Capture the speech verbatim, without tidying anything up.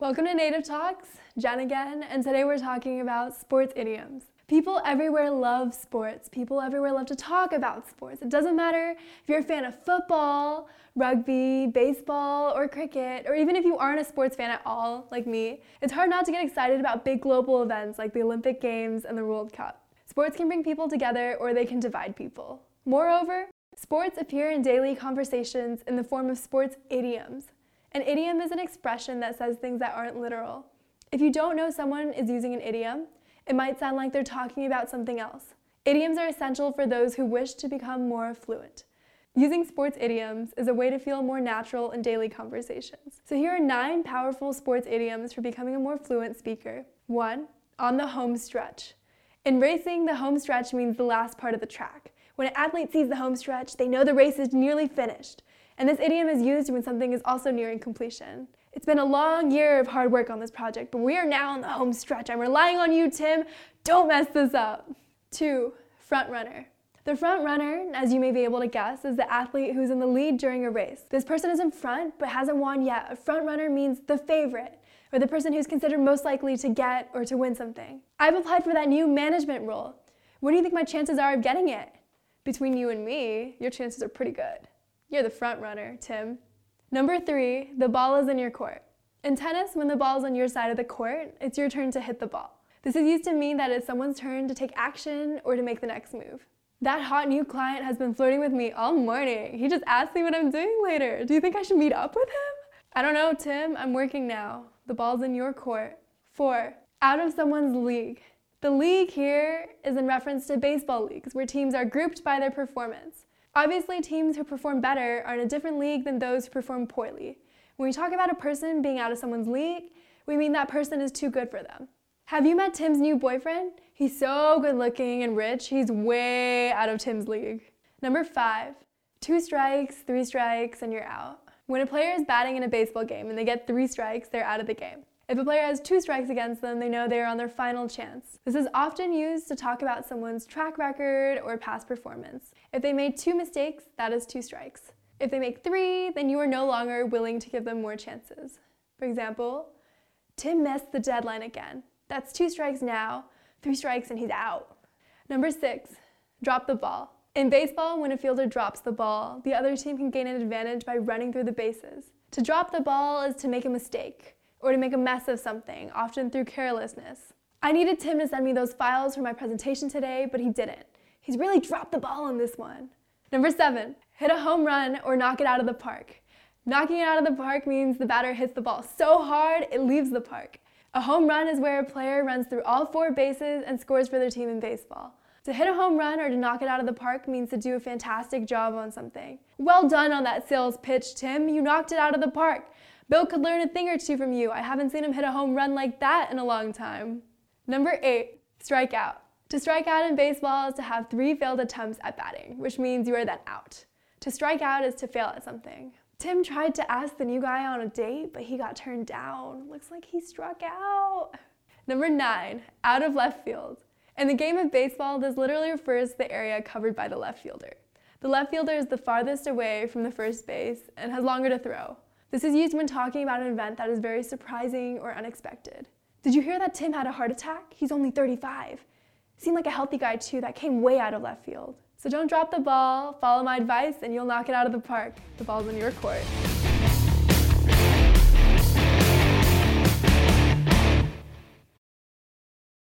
Welcome to Native Talks, Jen again, and today we're talking about sports idioms. People everywhere love sports. People everywhere love to talk about sports. It doesn't matter if you're a fan of football, rugby, baseball, or cricket, or even if you aren't a sports fan at all, like me. It's hard not to get excited about big global events like the Olympic Games and the World Cup. Sports can bring people together or they can divide people. Moreover, sports appear in daily conversations in the form of sports idioms. An idiom is an expression that says things that aren't literal. If you don't know someone is using an idiom, it might sound like they're talking about something else. Idioms are essential for those who wish to become more fluent. Using sports idioms is a way to feel more natural in daily conversations. So here are nine powerful sports idioms for becoming a more fluent speaker. One, on the home stretch. In racing, the home stretch means the last part of the track. When an athlete sees the home stretch, they know the race is nearly finished. And this idiom is used when something is also nearing completion. It's been a long year of hard work on this project, but we are now on the home stretch. I'm relying on you, Tim. Don't mess this up. Two, front runner. The front runner, as you may be able to guess, is the athlete who's in the lead during a race. This person is in front but hasn't won yet. A front runner means the favorite, or the person who's considered most likely to get or to win something. I've applied for that new management role. What do you think my chances are of getting it? Between you and me, your chances are pretty good. You're the front runner, Tim. Number three, the ball is in your court. In tennis, when the ball is on your side of the court, it's your turn to hit the ball. This is used to mean that it's someone's turn to take action or to make the next move. That hot new client has been flirting with me all morning. He just asked me what I'm doing later. Do you think I should meet up with him? I don't know, Tim. I'm working now. The ball's in your court. Four, out of someone's league. The league here is in reference to baseball leagues, where teams are grouped by their performance. Obviously, teams who perform better are in a different league than those who perform poorly. When we talk about a person being out of someone's league, we mean that person is too good for them. Have you met Tim's new boyfriend? He's so good looking and rich, he's way out of Tim's league. Number five, two strikes, three strikes, and you're out. When a player is batting in a baseball game and they get three strikes, they're out of the game. If a player has two strikes against them, they know they are on their final chance. This is often used to talk about someone's track record or past performance. If they made two mistakes, that is two strikes. If they make three, then you are no longer willing to give them more chances. For example, Tim missed the deadline again. That's two strikes now, three strikes and he's out. Number six, drop the ball. In baseball, when a fielder drops the ball, the other team can gain an advantage by running through the bases. To drop the ball is to make a mistake, or to make a mess of something, often through carelessness. I needed Tim to send me those files for my presentation today, but he didn't. He's really dropped the ball on this one. Number seven, hit a home run or knock it out of the park. Knocking it out of the park means the batter hits the ball so hard it leaves the park. A home run is where a player runs through all four bases and scores for their team in baseball. To hit a home run or to knock it out of the park means to do a fantastic job on something. Well done on that sales pitch, Tim. You knocked it out of the park. Bill could learn a thing or two from you. I haven't seen him hit a home run like that in a long time. Number eight, strike out. To strike out in baseball is to have three failed attempts at batting, which means you are then out. To strike out is to fail at something. Tim tried to ask the new guy on a date, but he got turned down. Looks like he struck out. Number nine, out of left field. In the game of baseball, this literally refers to the area covered by the left fielder. The left fielder is the farthest away from the first base and has longer to throw. This is used when talking about an event that is very surprising or unexpected. Did you hear that Tim had a heart attack? He's only thirty-five. Seemed like a healthy guy too, that came way out of left field. So don't drop the ball, follow my advice, and you'll knock it out of the park. The ball's in your court.